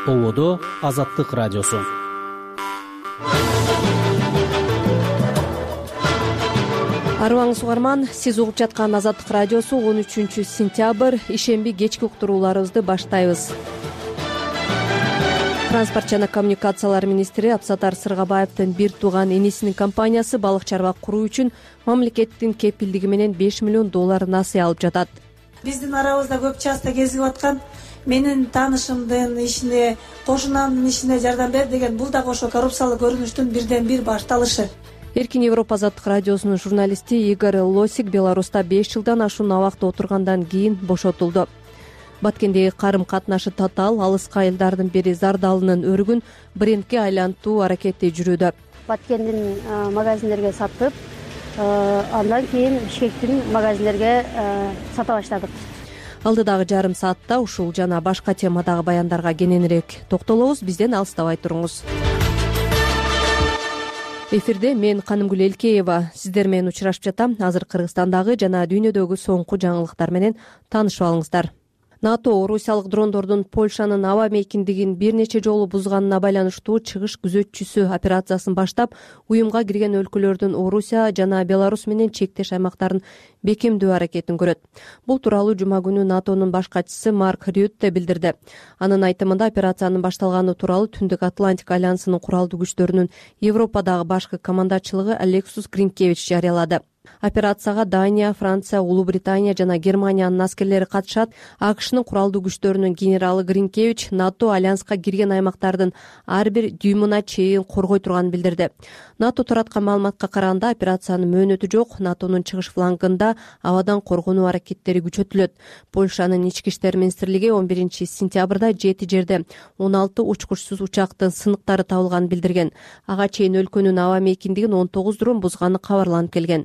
Ободо Азаттык радиосу. Арыбаңыз угарман, сиз угуп жаткан Азаттык радиосу 13-сентябрь ишемби кечки уктурууларыбызды баштайбыз. Транспорт жана коммуникациялар министри Абсатар Сыргабаевдин бир тууган энесинин компаниясы балык чарба куруу үчүн мамлекеттин кепилдиги менен $5 миллион насыя алып жатат. Биздин арабызда көп часто кезигип аткан менин таанышымдын ишине, кошунамдын ишине жардам бер деген бул дагы ошо коррупциялык көрүнүштүн бирден бир башталышы. Эркин Европа Азаттык радиосунун журналисти Игорь Лосик Беларуста 5 жылдан ашуун абакта отургандан кийин бошотулду. Баткендеги карым катнашы татаал, алыска айылдардын бири Зардалынын өрүгүн брендке айлантуу аракети жүрүүдө. Баткендин магазиндерге сатып, андан кийин Бишкектин магазиндерге сата баштадык. Алдыдагы жарым саатта ушул жана башка темадагы баяндарга кененирээк токтолобуз. Бизден алыстабай туруңуз. Эфирде мен Канымгүл Элкеева сиздер менен учурашып жатам. Азыр Кыргызстандагы жана дүйнөдөгү соңку жаңылыктар менен таанышып алыңыздар. НАТО орусиялык дрондордун Польшанын аба мейкиндигин бир нече жолу бузганына байланыштуу чыгыш күзөтчүсү операциясын баштап, уюмга кирген өлкөлөрдүн Орусия жана Беларусь менен чектеш аймактарын бекемдөө аракетин көрөт. Бул тууралуу жума күнү НАТОнун баш катчысы Марк Рютте билдирди. Анын айтымында операциянын башталганы тууралуу Түндүк Атлантик альянсынын куралдуу күчтөрүнүн Европадагы башкы командачылыгы Алексус Гринкевич жарыялады. Операцияга Дания, Франция, Улуу Британия жана Германиянын аскерлери катышат. АКШнын куралдуу күчтөрүнүн генералы Гринкевич НАТО альянска кирген аймактардын ар бир дюймуна чейин коргой турганын билдирди. НАТО тараткан маалыматка караганда операциянын мөөнөтү жок. НАТОнун чыгыш флангында абадан коргонуу аракеттери күчөтүлөт. Польшанын ички иштер министрлиги 11-сентябрда 7 жерде 16 учкучсуз учактын сыныктары табылганын билдирген. Ага чейин өлкөнүн аба мейкиндигин 19 дрон бузганы кабарланып келген.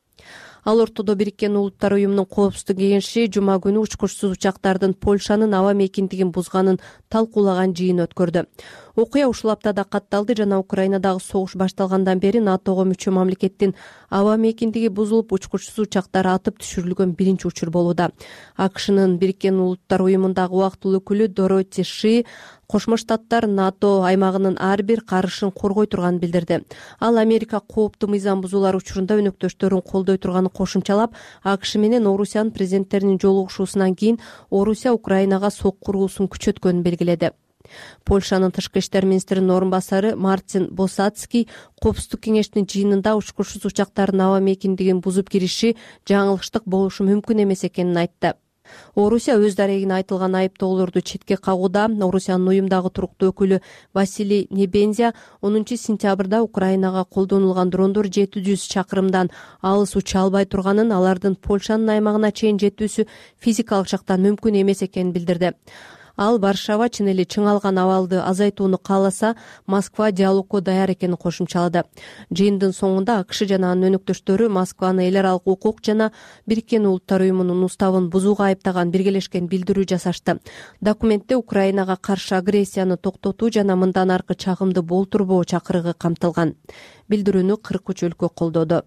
Ал ортодо Бириккен Улуттар уюмунун коопсуздук кеңеши жума күнү учкучсуз учактардын Польшанын аба мейкиндигин бузганын талкуулаган жыйын өткөрдү. Окуя ушул аптада катталды жана Украинадагы согуш башталгандан бери НАТОго мүчө мамлекеттин аба мейкиндиги бузулуп, учкучсуз учактар атып түшүрүлгөн биринчи учур болууда. АКШнын Бириккен Улуттар уюмундагы убактылуу өкүлү Дороти Ши Кошмо Штаттар НАТО аймагынын ар бир карышын коргой турганын билдирди. Ал Америка кооптуу мыйзам бузуулар учурунда өнөктөштөрүн колдой турганын кошумчалап, АКШ менен Орусиянын президенттеринин жолугушуусунан кийин Орусия Украинага сок куруусун күчөткөнүн белгиледи. Польшанын тышкы иштер министринин орун басары Мартин Босацкий коопсуздук кеңештин жыйынында учкучсуз учактардын аба мейкиндигин бузуп кириши жаңылыштык болушу мүмкүн эмес экенин айтты. Орусия өз дарегине айтылган айыптоолорду четке кагууда. Орусиянын уюмдагы туруктуу өкүлү Василий Небензя 10-сентябрда Украинага колдонулган дрондор 700 чакырымдан алыс уча албай турганын, алардын Польшанын аймагына чейин жетүүсү физикалык жактан мүмкүн эмес экенин билдирди. Ал Варшава чын эле чыңалган абалды азайтууну кааласа, Москва диалогко даяр экенин кошумчалады. Жыйындын соңунда АКШ жана анын өнөктөштөрү Москваны эл аралык укук жана Бириккен Улуттар уюмунун уставын бузууга айыптаган биргелешкен билдирүү жасашты. Документте Украинага каршы агрессияны токтотуу жана мындан аркы чагымды болтурбоо чакырыгы камтылган. Билдирүүнү 43 өлкө колдоду.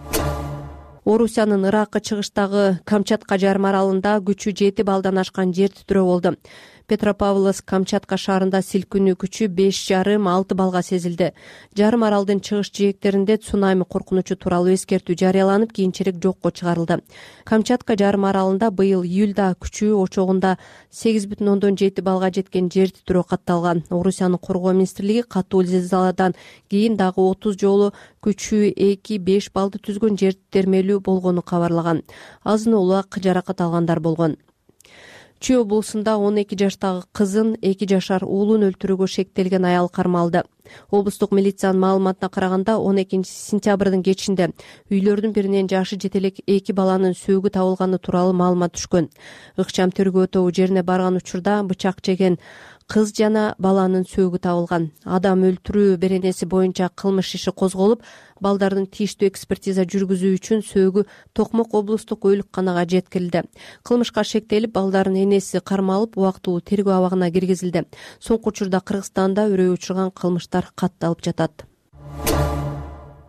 Орусиянын Иракка чыгыштагы Камчатка жарым аралында күчү 7 балдан ашкан жер титирөө болду. Петропавловск Камчатка шаарында силкинүү күчү 5,5-6 балга сезилди. Жарым аралдын чыгыш жээктеринде цунами коркунучу тууралуу эскертүү жарыяланып, кийинчерээк жокко чыгарылды. Камчатка жарым аралында быйыл июлда күчүү очогунда 8,7 балга жеткен жер титирөө катталган. Орусиянын коргоо министрлиги катуу зилзаладан кийин дагы 30 жолу күчүү 2-5 балды түзгөн жер термелүү болгону кабарлаган. Азын улак жаракат алгандар болгон. Чүй облусунда 12 жаштагы кызын 2 жашар уулун өлтүрүүгө шектелген аял кармалды. Облустук милициянын маалыматына караганда 12-сентябрдын кечинде үйлөрдүн биринен жашы жетелек 2 баланын сөөгү табылганы тууралуу маалымат түшкөн. Ыкчам тергөө тобу жерине барган учурда бычак жеген кыз жана баланын сөөгү табылган. Адам өлтүрүү беренеси боюнча кылмыш иши козголуп, балдардын тийиштүү экспертиза жүргүзүү үчүн сөөгү Токмок облустук өйлүкканага жеткирилди. Кылмышка шектелип, балдардын энеси кармалып, убактылуу тергөө абагына киргизилди. Соңку учурда Кыргызстанда өрөө учурган кылмыштар катталып жатат.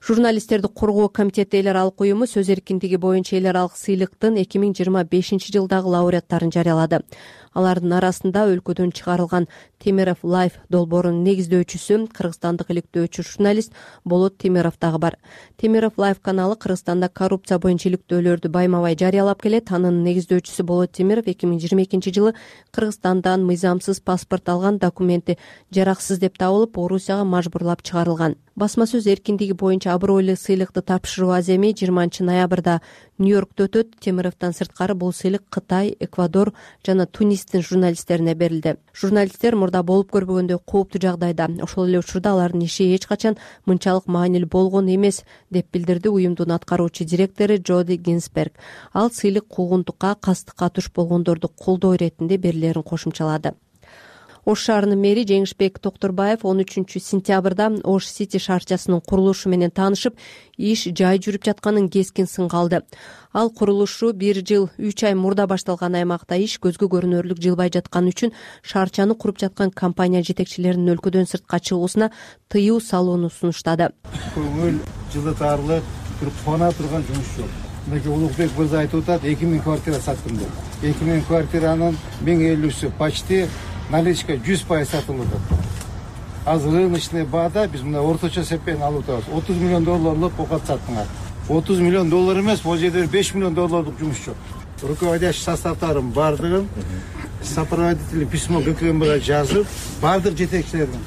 Журналисттерди коргоо комитети эл аралык уюму сөз эркиндиги боюнча эл аралык сыйлыктын 2025 жылдагы лауреаттарын жарыялады. Алардын арасында өлкөдөн чыгарылган Темиров Лайф долбоорунун негиздөөчүсү кыргызстандык иликтөөчү журналист Болот Темиров дагы бар. Темиров Лайф каналы Кыргызстанда коррупция боюнча иликтөөлөрдү байма-бай жарыялап келет. Анын негиздөөчүсү Болот Темиров 2022 жылы Кыргызстандан мыйзамсыз паспорт алган, документи жараксыз деп табылып, Орусияга мажбурлап чыгарылган. Басма сөз эркиндиги боюнча абройлуу сыйлыкты тапшыруу аземи 20 ноябрда Нью-Йоркто өтөт. Темировдон сырткары бул сыйлык Кытай, Эквадор жана Тунистин журналисттерине берилди. Журналисттер мурда болуп көрбөгөндөй кооптуу жагдайда, ошол эле учурда алардын иши эч качан мынчалык маанилүү болгон эмес деп билдирди уюмдун аткаруучу директору Джоди Гинсберг. Ал сыйлык куугунтукка, кастыкка туш болгондорду колдоо иретинде берилерин кошумчалады. Ош шаарынын мэри Жеңишбек Токторбаев 13 сентябрда Ош Сити шаарчасынын курулушу менен таанышып, иш жай жүрүп жатканын кескин сынга алды. Ал курулушу 1 жыл 3 ай мурда башталган аймакта иш көзгө көрүнөрлүк жылбай жатканы үчүн шаарчаны куруп жаткан компания жетекчилеринин өлкөдөн сыртка чыгуусуна тыюу салууну сунуштады. Көңүл жылытарлык, куана турган жумуш жок. Мынакей Улукбек мырза айтып атат, 2000 квартира саттым деп. 2000 квартиранын 1050-сі почти наличка 100% сатылып атат. Азыр рыночный баада биз мына орточо эсеппен алып атабыз. 30 миллион долларлык окат саттыңар. 30 миллион доллар эмес, бул жерде 5 миллион долларлык жумуш жок. Руководящий составдарын бардыгын сопроводительный письмо ГКМБга жазып, бардык жетекчилердин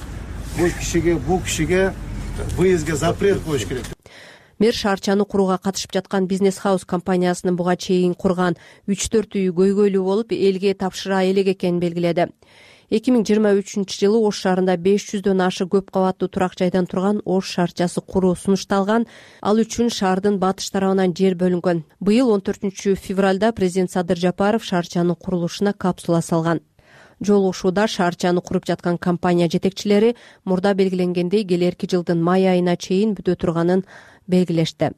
бул кишиге выездге запрет коюш керек. Мэр шаарчаны курууга катышып жаткан Бизнес Хаус компаниясынын буга чейин курган 3-4 үйү көйгөйлүү болуп, элге тапшыра элек экенин белгиледи. 2023 жылы Ош шаарында 500дөн ашы көп кабаттуу турак жайдан турган Ош шаарчасы куруу сунушталган. Ал үчүн шаардын батыш тарабынан жер бөлүнгөн. Быйыл 14 февралда президент Садыр Жапаров шаарчанын курулушуна капсула салган. Жолугушууда шаарчаны куруп жаткан компания жетекчилери мурда белгиленгендей келерки жылдын май айына чейин бүтө турганын белгилешти.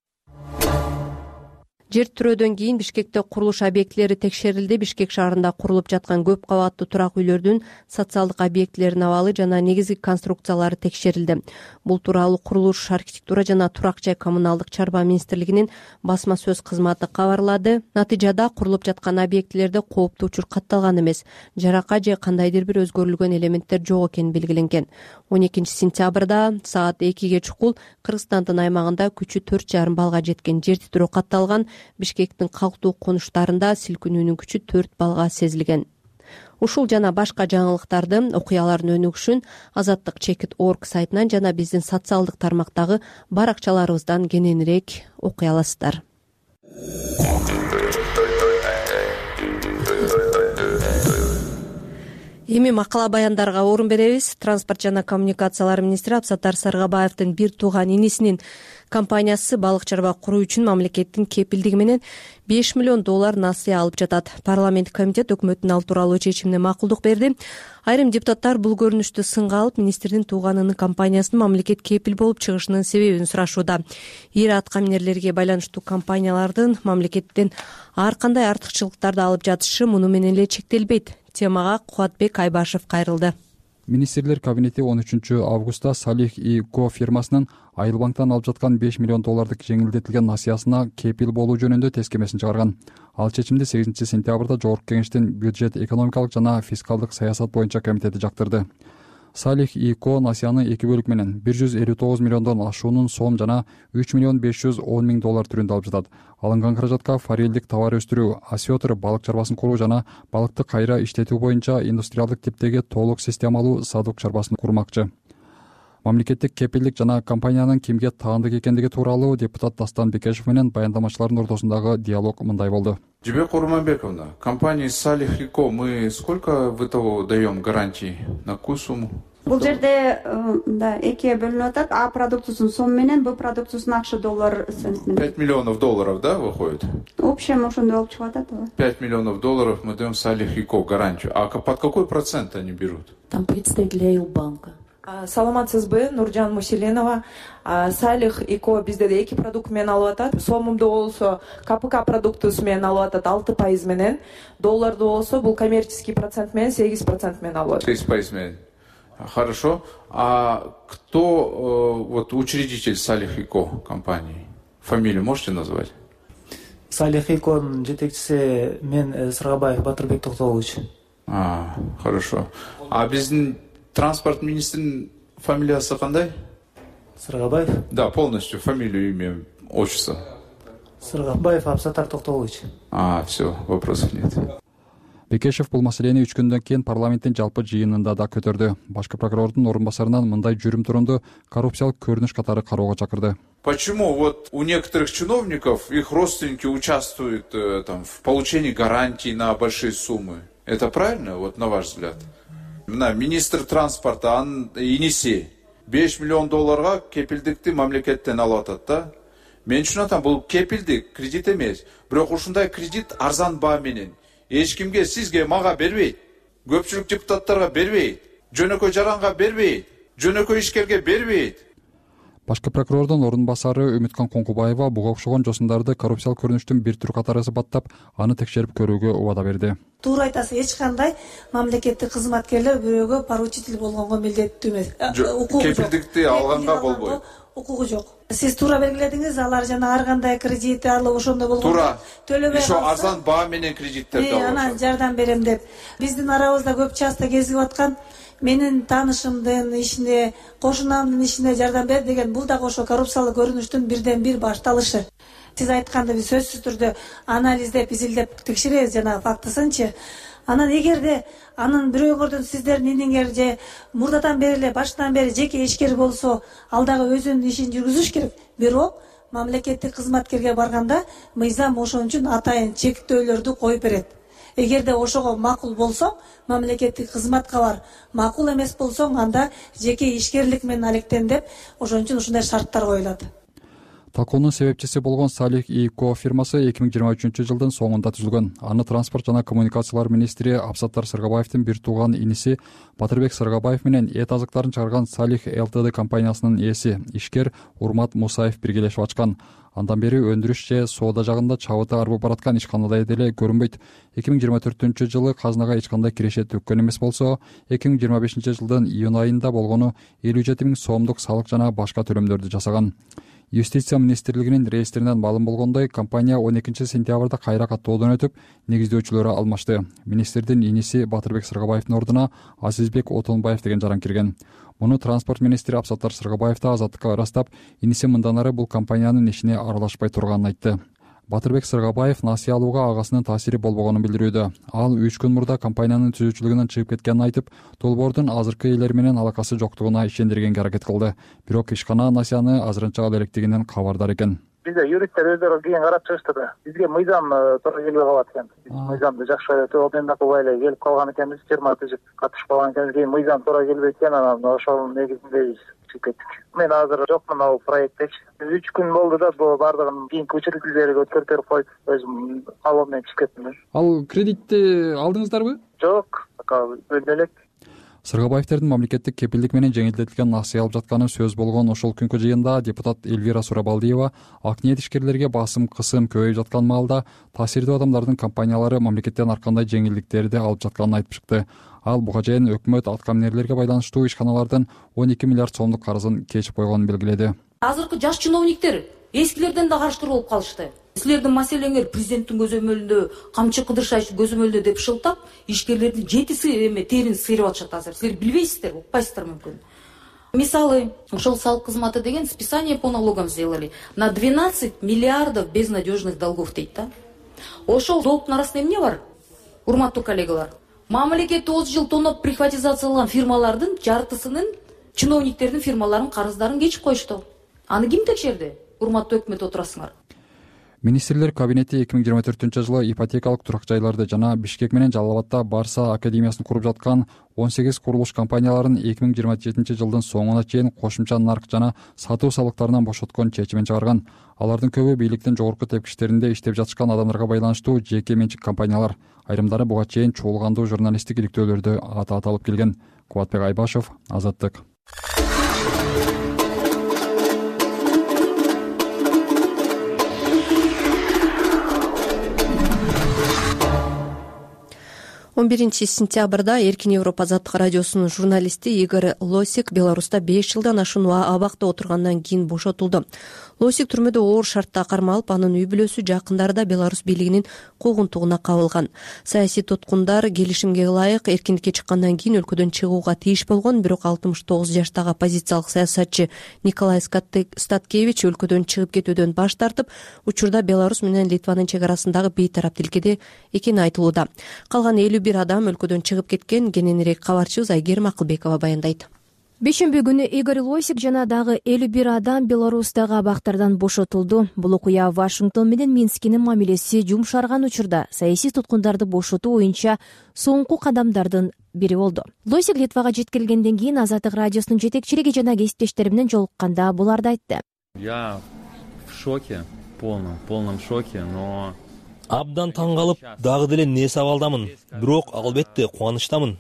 Жер түрөөдөн кийин Бишкекте курулуш объектилери текшерилди. Бишкек шаарында курулуп жаткан көп кабаттуу турак үйлөрдүн социалдык объектилеринин абалы жана негизги конструкциялары текшерилди. Бул тууралуу курулуш, архитектура жана турак жай коммуналдык чарба министрлигинин басма сөз кызматы кабарлады. Натыйжада курулуп жаткан объектилерде кооптуу учур катталган эмес, жарака же кандайдыр бир өзгөрүлгөн элементтер жок экени белгиленген. 12 сентябрда саат 2ге чукул Кыргызстандын аймагында күчү 4,5 балга жеткен жер титирөө катталган. Бишкектин калктуу конуштарында силкинүүнүн күчү 4 балга сезилген. Ушул жана башка жаңылыктарды, окуялардын өнүгүшүн azatlyk.org сайтынан жана биздин социалдык тармактагы баракчаларыбыздан кененирээк окуй аласыздар. Эми макала баяндарга орун беребиз. Транспорт жана коммуникациялар министри Абсаттар Саргабаевдин бир тууган инисинин компаниясы балык чарба куруу үчүн мамлекеттин кепилдиги менен 5 миллион доллар насыя алып жатат. Парламент комитет өкмөттүн ал тууралуу чечимине макулдук берди. Айрым депутаттар бул көрүнүштү сынга алып, министрдин тууганынын компаниясынын мамлекет кепил болуп чыгышынын себебин сурашууда. Эр аткаминерлерге байланыштуу компаниялардын мамлекеттен ар кандай артыкчылыктарды алып жатышы муну менен эле чектелбейт. Темага Кубатбек Айбашев кайрылды. Министрлер кабинети 13 августта Салих и Ко фирмасынын Айыл банктан алып жаткан 5 миллион доллардык жеңилдетилген насыясына кепил болуу жөнүндө тескемесин чыгарган. Ал чечимди 8 сентябрда Жогорку Кеңештин бюджет, экономикалык жана фискалдык саясат боюнча комитети жактырды. Салих и Ко насыяны 2 бөлүк менен 159 миллиондон ашуунун сом жана 3 миллион 510 миң доллар түрүндө алып жатат. Алынган каражатка форелдик товар өстүрүү, осетр балык чарбасын куруу жана балыкты кайра иштетүү боюнча индустриалдык типтеги толук системалуу садок чарбасын курмакчы. Мамлекеттик кепилдик жана компаниянын кимге таандык экендиги тууралуу депутат Дастан Бекешев менен баяндамачылардын ортосундагы диалог мындай болду. Жибек Урманбековна, компании Салих и Ко мы сколько ВТО даем гарантий на какую сумму? Бул жерде экиге бөлүнүп атат. А продукциясынын сом менен, Б продукциясынын акча доллар цент менен. 5 миллионов долларов, да, выходит? Общем, ошондой болуп чыгып атат. 5 миллионов долларов мы даем Салих и Ко гарантию. А под какой процент они берут? Там представители банка. Саламатсызбы, Нуржан Мусиленова. Салих и Ко бизде де эки продукт менен алып атат. Сомумду болсо КПК продуктысы менен алып атат 6% менен. Долларды болсо бул коммерческий процент менен 8% менен алып атат. 6% менен. Хорошо. А кто вот учредитель Салих и Ко компании? Фамилию можете назвать? Салих и Ко'нун жетекчиси мен Сыргабаев Батырбек Токтогулович. Хорошо. А биздин транспорт министринин фамилиясы кандай? Сыргабаев? Да, полностью фамилию, имя, отчество. Сыргабаев Абсатар Токтогулович. Все, вопросов нет. Бекешев бул маселени 3 күндөн кийин парламенттин жалпы жыйынында да көтөрдү. Башкы прокурордун орун басарынан мындай жүрүм турумду коррупциялык көрүнүш катары кароого чакырды. Почему вот у некоторых чиновников их родственники участвуют в получении гарантий на большие суммы? Это правильно, вот на ваш взгляд? Министр транспорта Иниси 5 миллион долларга кепилдикти мамлекеттен алып атат да. Мен үчүн атам бул кепилдик, кредит эмес. Бирок ушундай кредит арзан баа менен эч кимге, сизге, мага бербейт. Көпчүлүк депутаттарга бербейт. Жөнөкөй жаранга бербейт. Жөнөкөй ишкерге бербейт. Башкы прокурордун орун басары Үмүткан Коңкубаева буга окшогон жосундарды коррупциялык көрүнүштүн бир түр катары сыпаттап, аны текшерип көрүүгө убада берди. Туура айтасыз, эч кандай мамлекеттик кызматкерлер бирөөгө поручитель болгонго милдеттүү эмес. Кепилдикти алганга болбойт. Укугу жок. Сиз туура белгиледиңиз, алар жана ар кандай кредит алып ошондой болгондо туура төлөбөй ошо арзан баа менен кредиттерди алып анан жардам берем деп. Биздин арабызда көп часто кезип аткан менин таанышымдын ишине, кошунамдын ишине жардам бер деген, бул дагы ошо коррупциялык көрүнүштүн бирден бир башталышы. Сиз айткандай биз сөзсүз түрдө анализдеп, изилдеп текшеребиз жана фактысынчы. Анан эгерде анын бирөөңөрдөн сиздердин иниңер же мурдадан бери эле баштан бери жеке ишкер болсо, ал дагы өзүнүн ишин жүргүзүш керек. Бирок мамлекеттик кызматкерге барганда мыйзам ошон үчүн атайын чектөөлөрдү коюп берет. Эгерде ошого макул болсоң, мамлекеттик кызматка бар. Макул эмес болсоң, анда жеке ишкерлик менен алектен деп, ошон үчүн ушундай шарттар коюлат. Талкуунун себепчиси болгон Салих и Ко фирмасы 2023 жылдын соңунда түзүлгөн. Аны транспорт жана коммуникациялар министри Абсаттар Сыргабаевдин бир тууган иниси Батырбек Сыргабаев менен эт азыктарын чыгарган Салих ЛТД компаниясынын ээси ишкер Урмат Мусаев биргелешип ачкан. Андан бери өндүрүш же соода жагында чабыты арбып бараткан ишканада деле көрүнбөйт. 2024 жылы казынага эч кандай киреше төккөн эмес болсо, 2025 жылдын июнь айында болгону 57 000 сомдук салык жана башка төлөмдөрдү жасаган. Юстиция министрлигинин реестринен маалым болгондой, компания 12 сентябрда кайра каттоодон өтүп, негиздөөчүлөрү алмашты. Министрдин иниси Батырбек Сыргабаевдин ордуна Азизбек Отонбаев деген жаран кирген. Муну транспорт министри Абсаттар Сыргабаев да Азаттыкка ырастап, иниси мындан ары бул компаниянын ишине аралашпай турганын айтты. Батырбек Сыргабаев насыя алууга агасынын таасири болбогонун билдирүүдө. Ал 3 күн мурда компаниянын түзүүчүлүгүнөн чыгып кеткенин айтып, долбоордун азыркы ээлери менен алакасы жоктугуна ишендиргенге аракет кылды. Бирок ишкана насыяны азырынча ала элекдигинен кабардар экен. Бизде юристтер өздөрү кийин карап чыгышты да. Бизге мыйзам туура келбей калат экен. Мыйзамды жакшы обмендакыбай келип калган экенбиз, фирма түзүп катышып калган экенбиз. Кийин мыйзам туура келбейт экен, анан ошонун негизинде чыгып кеттик. Мен азыр жокмун ал проектте. 3 күн болду да бул бардыгын кийинки учредителерге өткөрүп коюп, өзүм алуу менен чыгып кеттим. Ал кредитти алдыңыздарбы? Жок, элек. Сыргабаевтердин мамлекеттик кепилдик менен жеңилдетилген насыя алып жатканы сөз болгон ошол күнкү жыйында депутат Эльвира Сурабалдиева ак ниет ишкерлерге басым кысым көбөйүп жаткан маалда таасирдүү адамдардын компаниялары мамлекеттен ар кандай жеңилдиктерди алып жатканын айтып чыкты. Ал буга чейин өкмөт аткаминерлерге байланыштуу ишканалардын 12 миллиард сомдук карызын кечип койгонун белгиледи. Азыркы жаш чиновниктер эскилерден да карышкыр болуп калышты. Силердин маселеңер президенттин көзөмөлүндө, Камчы Кыдыршаевич көзөмөлүндө деп шылтап, ишкерлердин жетиси терин сыйрып атышат азыр. Силер билбейсиздер, укпайсыздар мүмкүн. Мисалы, ошол салык кызматы деген списание по налогам сделали на 12 миллиардов безнадежных долгов дейт да. Ошол долгтун арасында эмне бар? Урматтуу коллегалар, мамлекет 30 жыл тоноп приватизацияланган фирмалардын жартысынын чиновниктердин фирмаларынын карыздарын кечип коюшту. Аны ким текшерди? Урматтуу өкмөт отурасыңар. Министрлер кабинети 2024 жылы ипотекалык турак жайларды жана Бишкек менен Жалал Абадта Барса академиясын куруп жаткан 18 курулуш компанияларын 2027 жылдын соңуна чейин кошумча нарк жана сатуу салыктарынан бошоткон чечимин чыгарган. Алардын көбү бийликтин жогорку тепкичтеринде иштеп жатышкан адамдарга байланыштуу жеке менчик компаниялар. Айрымдары буга чейин чуулгандуу журналисттик иликтөөлөрдө аталып келген. Кубатбек Айбашев, Азаттык. 11 Эркин Европа азаттык радиосунун журналисти Игорь Лосик Беларуста 5 жылдан ашуун абакта отургандан кийин бошотулду. Лосик түрмөдө оор шартта кармалып, анын үй бүлөсү жакындары да Беларусь бийлигинин куугунтугуна кабылган. Саясий туткундар келишимге ылайык эркиндикке чыккандан кийин өлкөдөн чыгууга тийиш болгон, бирок 69 жаштагы оппозициялык саясатчы Николай Статкевич өлкөдөн чыгып кетүүдөн баш тартып, учурда Беларусь менен Литванын чек арасындагы бейтарап тилкеде экени айтылууда. Калган 51 адам өлкөдөн чыгып кеткен. Кененирээк кабарчыбыз Айгерим Акылбекова баяндайт. Бешемби күнү Игорь Лосик жана дагы 51 адам Беларустагы абактардан бошотулду. Бул окуя Вашингтон менен Минскинин мамилеси жумшарган учурда саясий туткундарды бошотуу боюнча соңку кадамдардын бири болду. Лосик Литвага жеткирилгенден кийин Азаттык радиосунун жетекчилиги жана кесиптештери менен жолукканда буларды айтты. Я в шоке, полном шоке, но абдан таң калып, дагы деле не сабалдамын. Бирок албетте кубанычтамын.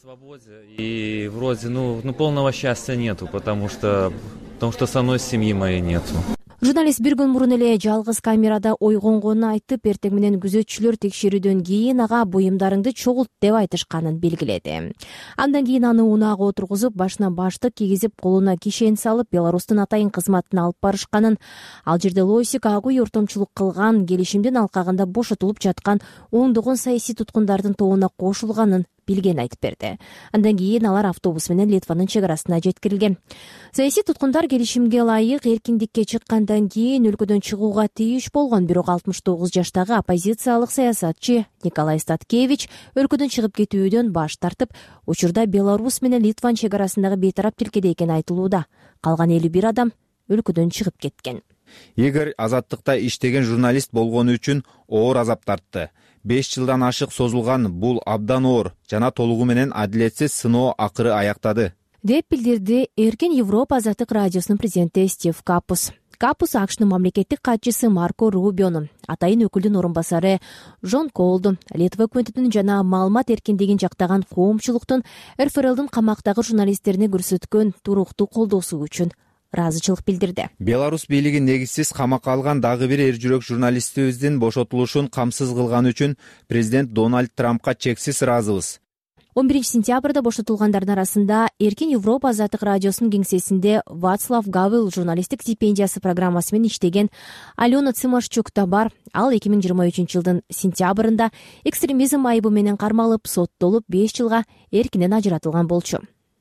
И вроде, полного счастья нету, потому что со мной семьи моей нету. Журналист бир күн мурун эле жалгыз камерада ойгонгонун айтып, эртең менен күзөтчүлөр текшерүүдөн кийин ага буюмдарыңды чогулт деп айтышканын белгиледи. Андан кийин аны унаага отургузуп, башына баштык кийгизип, колуна кишен салып, Беларустун атайын кызматына алып барышканын, ал жерде Лосик ак үй ортомчулук кылган, келишимдин алкагында бошотулуп жаткан ондогон саясий туткундардын тобуна кошулганын билген айтып берди. Андан кийин алар автобус менен Литванын чек арасына жеткирилген. Саясий туткундар келишимге ылайык эркиндикке чыккандан кийин өлкөдөн чыгууга тийиш болгон, бирок 69 жаштагы оппозициялык саясатчы Николай Статкевич өлкөдөн чыгып кетүүдөн баш тартып, учурда Беларусь менен Литван чек арасындагы бейтарап тилкеде экени айтылууда. Калган 51 адам өлкөдөн чыгып кеткен. Игорь азаттыкта иштеген журналист болгону үчүн оор азап тартты. 5 жылдан ашык созулган бул абдан оор жана толугу менен адилетсиз сыноо акыры аяктады, деп билдирди Эркин Европа азаттык радиосунун президенти Стив Капус. Капус АКШнын мамлекеттик катчысы Марко Рубиону, атайын өкүлдүн орун басары Жон Колду, Литва өкмөтүнүн жана маалымат эркиндигин жактаган коомчулуктун РФРЛдын камактагы журналисттерине көрсөткөн туруктуу колдоосу үчүн ыраазычылык билдирди. Беларусь бийлиги негизсиз камакка алган дагы бир эр жүрөк журналистибиздин бошотулушун камсыз кылганы үчүн президент Дональд Трампка чексиз ыраазыбыз. 11 сентябрда бошотулгандардын арасында Эркин Европа азаттык радиосунун кеңсесинде Вацлав Гавел журналисттик стипендиясы программасы менен иштеген Алена Цымашчук да бар. Ал 2023 жылдын сентябрында экстремизм айыбы менен кармалып, соттолуп 5 жылга эркинен ажыратылган болчу.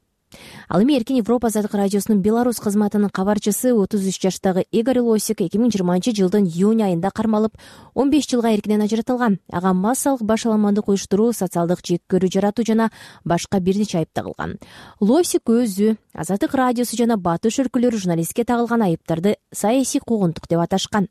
Ал эми Эркин Европа азаттык радиосунун Беларусь кызматынын кабарчысы 33 жаштагы Игорь Лосик 2020 жылдын июнь айында кармалып, 15 жылга эркинен ажыратылган. Ага массалык баш аламандык уюштуруу, социалдык жеккөрүү жаратуу жана башка бир нече айып тагылган. Лосик өзү Азаттык радиосу жана Батыш өлкөлөрү журналистке тагылган айыптарды саясий куугунтук деп аташкан.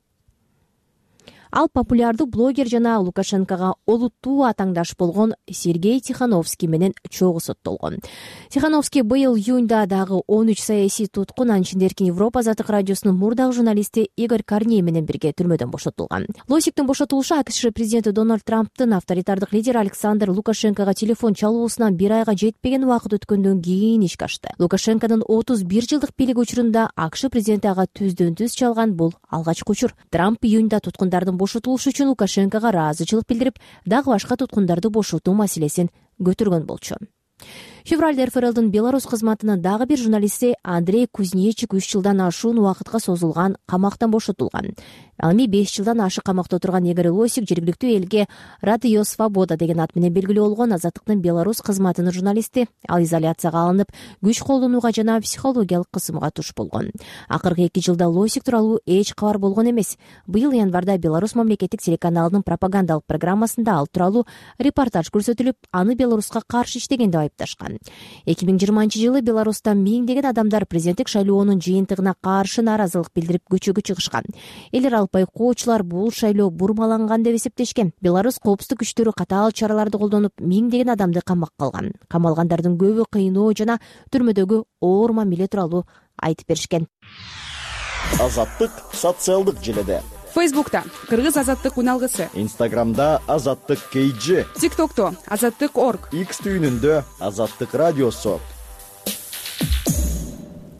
Ал популярдуу блогер жана Лукашенкога олуттуу атаңдаш болгон Сергей Тихановский менен чогуу соттолгон. Тихановский быйыл июнда дагы 13 саясий туткун, анын ичинде Эркин Европа азаттык радиосунун мурдагы журналисти Игорь Корней менен бирге түрмөдөн бошотулган. Лосиктин бошотулушу АКШ президенти Дональд Трамптын авторитардык лидери Александр Лукашенкога телефон чалуусунан 1 айга жетпеген убакыт өткөндөн кийин ишке ашты. Лукашенконун 31 жылдык бийлиги учурунда АКШ президенти ага түздөн-түз чалган бул алгачкы учур. Трамп июнда туткундардын бошотулушу үчүн Лукашенкога ыраазычылык билдирип, дагы башка туткундарды бошотуу маселесин көтөргөн болчу. Февралда РФРЛдын Беларусь кызматынын дагы бир журналисти Андрей Кузнечик 3 жылдан ашуун убакытка созулган камактан бошотулган. Ал эми 5 жылдан ашык камакта отурган Игорь Лосик жергиликтүү элге Радио Свобода деген ат менен белгилүү болгон азаттыктын Беларусь кызматынын журналисти. Ал изоляцияга алынып, күч колдонууга жана психологиялык кысымга туш болгон. Акыркы 2 жылда Лосик тууралуу эч кабар болгон эмес. Быйыл январда Беларусь мамлекеттик телеканалынын пропагандалык программасында ал тууралуу репортаж көрсөтүлүп, аны Беларуска каршы иштеген деп айыпташкан. 2020 жылы Беларуста миңдеген адамдар президенттик шайлоонун жыйынтыгына каршы нааразылык билдирип көчөгө чыгышкан. Элер алып байкоочулар бул шайлоо бурмаланган деп эсептешкен. Беларусь коопсуздук күчтөрү катаал чараларды колдонуп, миңдеген адамды камакка алган. Камалгандардын көбү кыйноо жана түрмөдөгү оор мамиле тууралуу айтып беришкен. Азаттык социалдык желеде. Фейсбукта Кыргыз азаттык уналгысы, Инстаграмда Азаттык KG, ТикТокто Азаттык.org, X түйүнүндө Азаттык радиосу.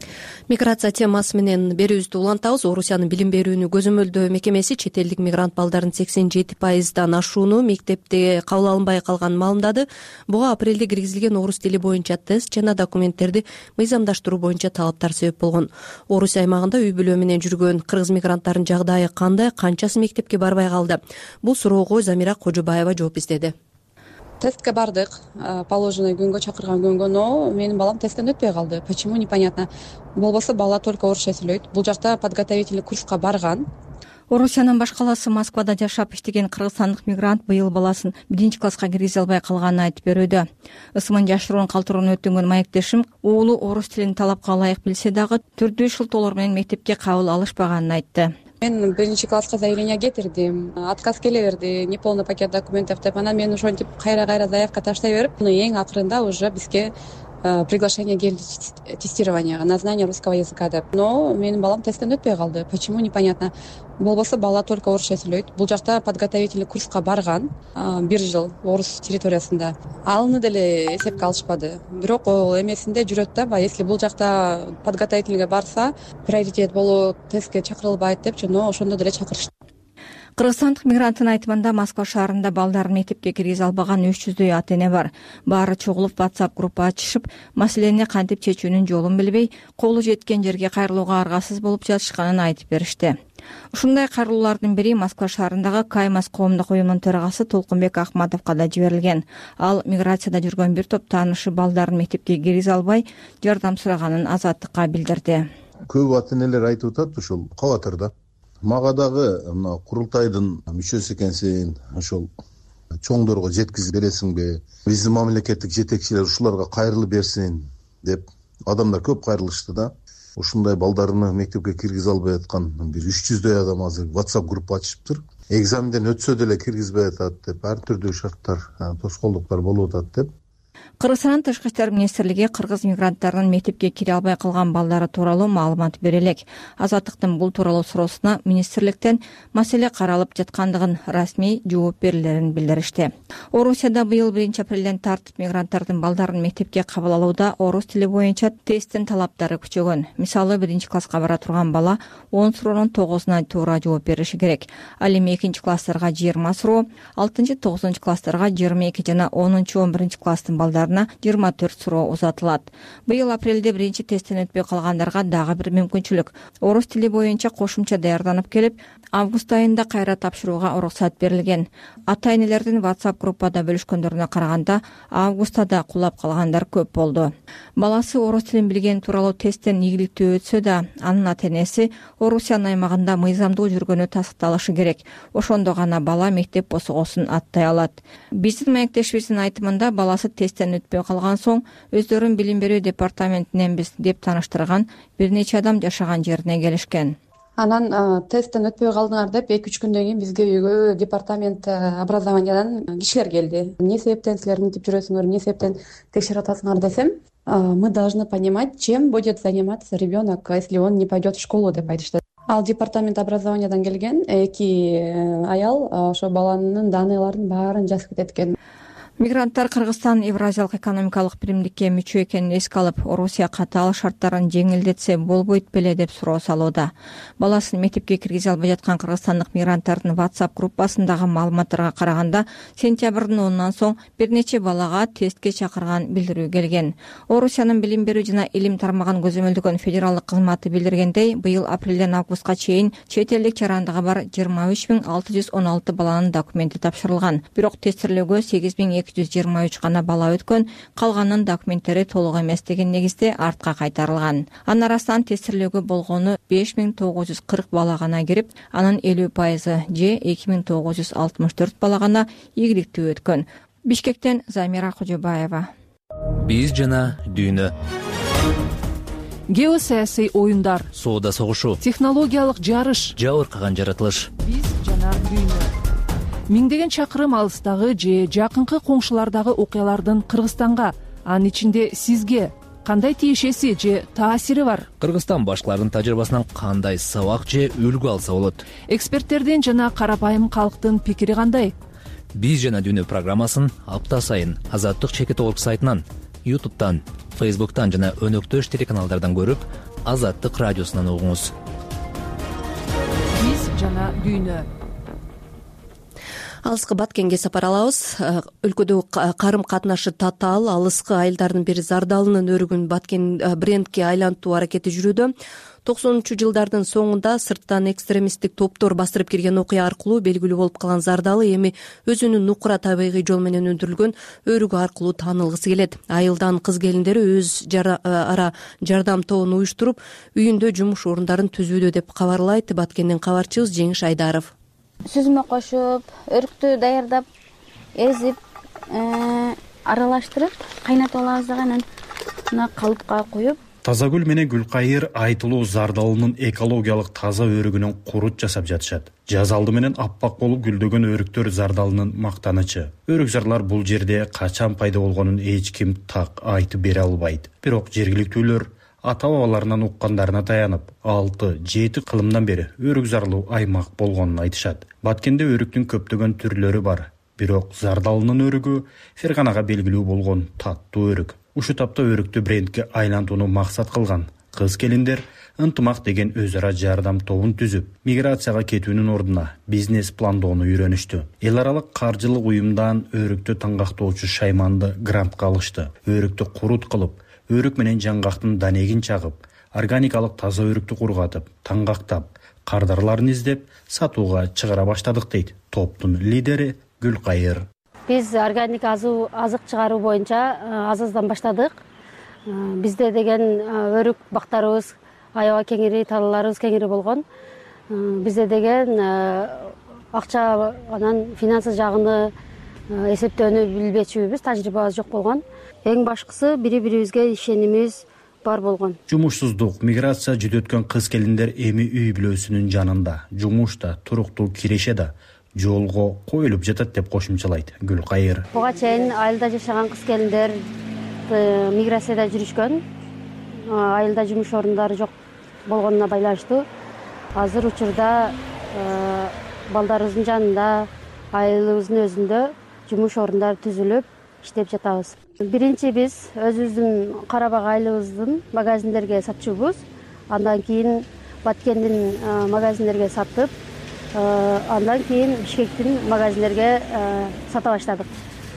Миграция темасы менен берүүбүздү улантабыз. Орусиянын билим берүүнү көзөмөлдөө мекемеси чет элдик мигрант балдарын 87%дан ашууну мектепте кабыл алынбай калганын маалымдады. Буга апрелде киргизилген орус тили боюнча тест жана документтерди мыйзамдаштыруу боюнча талаптар себеп болгон. Орусия аймагында үй бүлө менен жүргөн кыргыз мигранттардын жагдайы кандай, канчасы мектепке барбай калды? Бул суроого Замира Кожобаева жооп издеди. Тестке бардык, положенный күнгө чакырган күнгө, но менин балам тесттен өтпөй калды. Почему, непонятно. Болбосо бала только орусча сүйлөйт. Бул жакта подготовительный курска барган. Орусиянын баш калаасы Москвада жашап иштеген кыргызстандык мигрант быйыл баласын 1-класска киргизе албай калганын айтып берүүдө. Ысымын жашыруун калтырууну өтүнгөн маектешим уулу орус тилин талапка ылайык билсе дагы түрдүү шылтоолор менен мектепке кабыл алышпаганын айтты. Мен 1-класска заявление кетирдим, отказ келе берди, неполный пакет документов деп. Анан мен ошентип кайра заявка таштай берип, эң акырында уже бизге приглашение келди тестированияга на знание русского языка деп. Но менин балам тесттен өтпөй калды. Почему, непонятно. Болбосо бала только орусча сүйлөйт. Бул жакта подготовительный курска барган 1 жыл орус территориясында. Алыны деле эсепке алышпады. Бирок ол эмесинде жүрөт да, если бул жакта подготовительныйга барса, приоритет болуп тестке чакырылбайт депчи, но ошондо деле чакырышты. Кыргызстандык мигранттын айтымында Москва шаарында балдарын мектепке киргизе албаган 300дөй ата-эне бар. Баары чогулуп WhatsApp группа ачышып, маселени кантип чечүүнүн жолун билбей, колу жеткен жерге кайрылууга аргасыз болуп жатышканын айтып беришти. Ушундай кайрылуулардын бири Москва шаарындагы Каймас коомдук уюмунун төрагасы Толкунбек Ахматовго да жиберилген. Ал миграцияда жүргөн бир топ таанышы балдарын мектепке киргизе албай, жардам сураганын Азаттыкка билдирди. Көп ата-энелер айтып атат, ушул кабатырда. Мага дагы мына курултайдын мүчөсү экенсиң, ошол чоңдорго жеткизип бересиңби? Биздин мамлекеттик жетекчилер ушуларга кайрылып берсин деп адамдар көп кайрылышты да. Ушундай балдарыны мектепке киргизе албай аткан бир 300дөй адам азыр WhatsApp группа ачышыптыр. Экзаменден өтсө деле киргизбей атат деп, ар түрдүү шарттар, тоскоолдуктар болуп атат деп. Кыргызстандын Тышкы иштер министрлиги кыргыз мигранттарынын мектепке кире албай калган балдары тууралуу маалымат бере элек. Азаттыктын бул тууралуу суроосуна министрликтен маселе каралып жаткандыгын расмий жооп берилерин билдиришти. Орусияда быйыл 1-апрелден тартып мигранттардын балдарын мектепке кабыл алууда орус тили боюнча тесттин талаптары күчөгөн. Мисалы 1-класска бара турган бала 10 суроонун 9-уна туура жооп бериши керек. Ал эми 2-класстарга 20 суроо, 6-9 класстарга 22 жана 10-11 класстын балдарына 24 суроо узатылат. Быйыл апрелде 1 тесттен өтпөй калгандарга дагы бир мүмкүнчүлүк. Орус тили боюнча кошумча даярданып келип, август айында кайра тапшырууга уруксат берилген. Ата-энелердин WhatsApp группада бөлүшкөндөрүнө караганда, августта да кулап калгандар көп болду. Баласы орус тилин билген тууралуу тесттен ийгиликтүү өтсө да, анын ата-энеси Орусиянын аймагында мыйзамдуу жүргөнү тастыкталышы керек. Ошондо гана бала мектеп босогосун аттай алат. Биздин маектешибиздин айтымында баласы тесттен өтпөй калган соң өздөрүн билим берүү департаментиненбиз деп тааныштырган бир нече адам жашаган жерине келишкен. Анан тесттен өтпөй калдыңар деп 2-3 күндөн кийин бизге үйгө департамент образованиядан кишилер келди. Эмне себептен силер мынтип жүрөсүңөр, эмне себептен текшерип атасыңар десем, мы должны понимать, чем будет заниматься ребенок, если он не пойдет в школу деп айтышты. Ал департамент образованиядан келген 2 аял ошо баланын даныйларын баарын жазып кетет экен. Мигранттар Кыргызстан Евразиялык экономикалык биримдикке мүчө экенин эске алып, Орусия катаал шарттарын жеңилдетсе болбойт беле деп суроо салууда. Баласын мектепке киргизе албай жаткан кыргызстандык мигранттардын WhatsApp группасындагы маалыматтарга караганда, сентябрдын 10-нан соң бир нече балага тестке чакырган билдирүү келген. Орусиянын билим берүү жана илим тармагын көзөмөлдөгөн федералдык кызматы билдиргендей, быйыл апрелден августка чейин чет элдик жарандыгы бар 23616 баланын документи тапшырылган. Бирок тестирлөөгө 8223 гана бала өткөн, калганын документтери толук эмес деген негизде артка кайтарылган. Анын арасынан тестирлөөгө болгону 5940 бала гана кирип, анын 50% же 2964 бала гана ийгиликтүү өткөн. Бишкектен Замира Кожобаева. Биз жана дүйнө. Геосаясий оюндар, соода согушу, технологиялык жарыш, жабыркаган жаратылыш. Биз жана дүйнө. Миңдеген чакырым алыстагы же жакынкы коңшулардагы окуялардын Кыргызстанга, анын ичинде сизге кандай тиешеси же таасири бар? Кыргызстан башкаларынын тажрыйбасынан кандай сабак же үлгү алса болот? Эксперттердин жана карапайым калктын пикири кандай? Биз жана дүйнө программасын апта сайын Азаттык чекит орг сайтынан, YouTube'дан, Facebook'tan жана өнөктөш телеканалдардан көрүп, Азаттык радиосунан угуңуз. Биз жана дүйнө. Алыскы Баткенге сапар алабыз. Өлкөдө карым катнашы татаал алыскы айылдардын бири Зардалынын өрүгүн Баткен брендке айлантуу аракети жүрүүдө. 90-жылдардын соңунда сырттан экстремисттик топтор бастырып кирген окуя аркылуу белгилүү болуп калган Зардалы эми өзүнүн нукура табигый жол менен өндүрүлгөн өрүгү аркылуу таанылгысы келет. Айылдан кыз келиндери өз ара жардам тобун уюштуруп, үйүндө жумуш орундарын түзүүдө деп кабарлайт Баткенден кабарчыбыз Жеңиш Айдаров. Сүзмө кошуп, өрүктү даярдап, эзип, аралаштырып, кайнатып алабыз дагы анан мына калыпка куюп. Тазагүл менен Гүлкайыр айтылуу Зардалынын экологиялык таза өрүгүнөн курут жасап жатышат. Жаз алды менен аппак болуп гүлдөгөн өрүктөр Зардалынын мактанычы. Өрүкзарлар бул жерде качан пайда болгонун эч ким так айтып бере албайт. Бирок жергиликтүүлөр ата-бабаларынан уккандарына таянып, 6-7 кылымдан бери өрүкзарлуу аймак болгонун айтышат. Баткенде өрүктүн көптөгөн түрлөрү бар. Бирок Зардалынын өрүгү Ферганага белгилүү болгон таттуу өрүк. Ушу тапта өрүктү брендке айлантууну максат кылган кыз келиндер ынтымак деген өз ара жардам тобун түзүп, миграцияга кетүүнүн ордуна бизнес пландоону үйрөнүштү. Эл аралык каржылык уюмдан өрүктү таңгактоочу Шайманды грантка алышты. Өрүктү курут кылып, өрүк менен жаңгактын данегин чагып, органикалык таза өрүктү кургатып, таңгактап, кардарларын издеп, сатууга чыгара баштадык дейт топтун лидери Гүлкайыр. Биз органик азык чыгаруу боюнча азыздан баштадык. Бизде деген өрүк бактарыбыз аябай кеңири, талаларыбыз кеңири болгон. Бизде деген акча анан финансы жагыны эсептөөнү билбечүбүз, тажрыйбабыз жок болгон. Эң башкысы бири-бирибизге ишенимибиз бар болгон. Жумушсуздук, миграция жүдөткөн кыз келиндер эми үй бүлөсүнүн жанында, жумушта, туруктуу киреше да жолго коюлуп жатат деп кошумчалайт Гүлкайыр. Буга чейин айылда жашаган кыз келиндер миграцияда жүрүшкөн. Айылда жумуш орундары жок болгонуна байланыштуу. Азыр учурда балдарыбыздын жанында, айылыбыздын өзүндө жумуш орундары түзүлүп, иштеп жатабыз. Биринчи биз өзүбүздүн Карабак айылыбыздын магазиндерге сатчубуз. Андан кийин Баткендин магазиндерге сатып, андан кийин Бишкектин магазиндерге сата баштадык.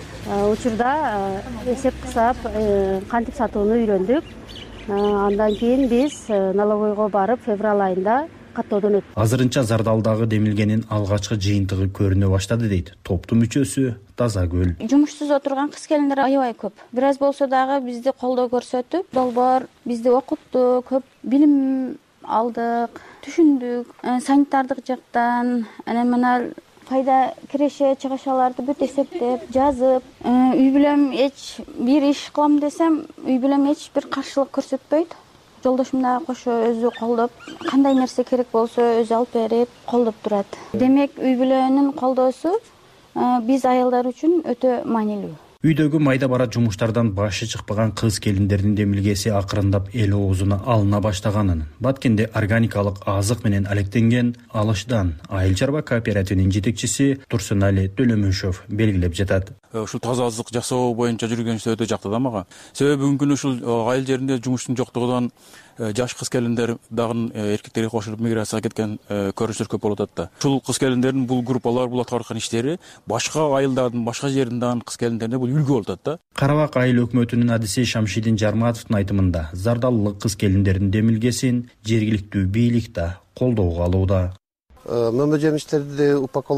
Учурда эсеп кысап, кантип сатууну үйрөндүк. Андан кийин биз налоговойго барып, февраль айында каттоодон өттүк. Азырынча Зардалдагы демилгенин алгачкы жыйынтыгы көрүнө баштады дейт топтун мүчөсү Тазагүл. Жумушсуз отурган кыз келиндер аябай көп. Бир аз болсо дагы бизди колдоо көрсөтүп, долбоор бизди окутту, көп билим алдык, түшүндүк, санитардык жактан, анан мына пайда киреше чыгышаларды бүт эсептеп, жазып, үй бүлөм эч бир иш кылам десем, үй бүлөм эч бир каршылык көрсөтпөйт. Жолдошум да кошо өзү колдоп, кандай нерсе керек болсо өзү алып берип, колдоп турат. Демек, үй бүлөнүн колдоосу биз айылдар үчүн өтө маанилүү. Үйдөгү майда бара жумуштардан башы чыкпаган кыз келиндердин демилгеси акырындап эл оозуна алына баштаганын, Баткенде органикалык азык менен алектенген Алышдан айыл чарба кооперативинин жетекчиси Турсунали Төлөмүшов белгилеп жатат. Ушул таза азык жасоо боюнча жүргөнүбүз өтө жакты да мага. Себеби бүгүнкү күнү ушул айыл жеринде жумуштун жоктугунан жаш кыз келиндер дагы эркектерге кошулуп миграцияга кеткен көрүнүштөр көп болуп атат да. Ушул кыз келиндердин бул группалар, бул аткарып аткан иштери башка айылдардын, башка жердин кыз келиндерине бул үлгү болуп атат да. Карабак айыл өкмөтүнүн адиси Шамшидин Жарматовдун айтымында Зардалылык кыз келиндердин демилгесин жергиликтүү бийлик да колдоого алууда. Мөмө жемиштерди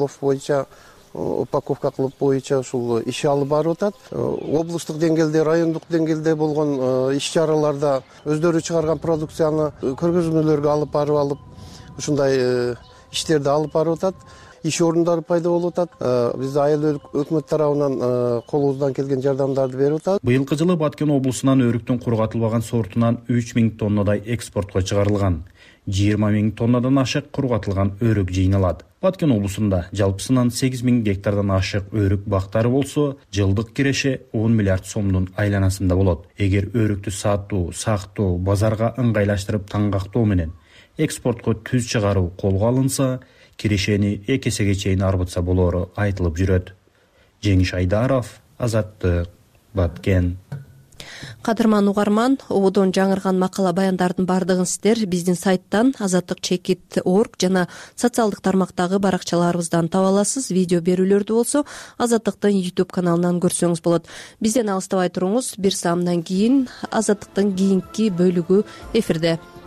упаковка кылып боюнча ушул иш алып барып атат. Облустук деңгээлде, райондук деңгээлде болгон иш чараларда өздөрү чыгарган продукцияны көргөзмөлөргө алып барып ушундай иштерди алып барып атат. Иш орундары пайда болуп атат. Биз айыл өкмөт тарабынан колубуздан келген жардамдарды берип атат. Быйылкы жылы Баткен облусунан өрүктүн кургатылбаган сортунан 3000 тоннадай экспортко чыгарылган. 20 000 тоннадан ашык кургатылган өрүк жыйналат. Баткен облусунда жалпысынан 8000 гектардан ашык өрүк бактары болсо, жылдык киреше 10 миллиард сомдун айланасында болот. Эгер өрүктү сатуу, сактоо, базарга ыңгайлаштырып таңгактоо менен экспортко түз чыгаруу колго алынса, кирешени 2 эсеге чейин арбытса болору айтылып жүрөт. Жеңиш Айдаров, Азаттык, Баткен. кадырман угарман, ободон жаңырган макала баяндардын баардыгын сиздер биздин сайттан azattik.org жана социалдык тармактагы баракчаларыбыздан таба аласыз. Видео берүүлөрдү болсо Азаттыктын YouTube каналынан көрсөңүз болот. Бизден алыстабай туруңуз. Бир саамдан кийин Азаттыктын кийинки бөлүгү эфирде.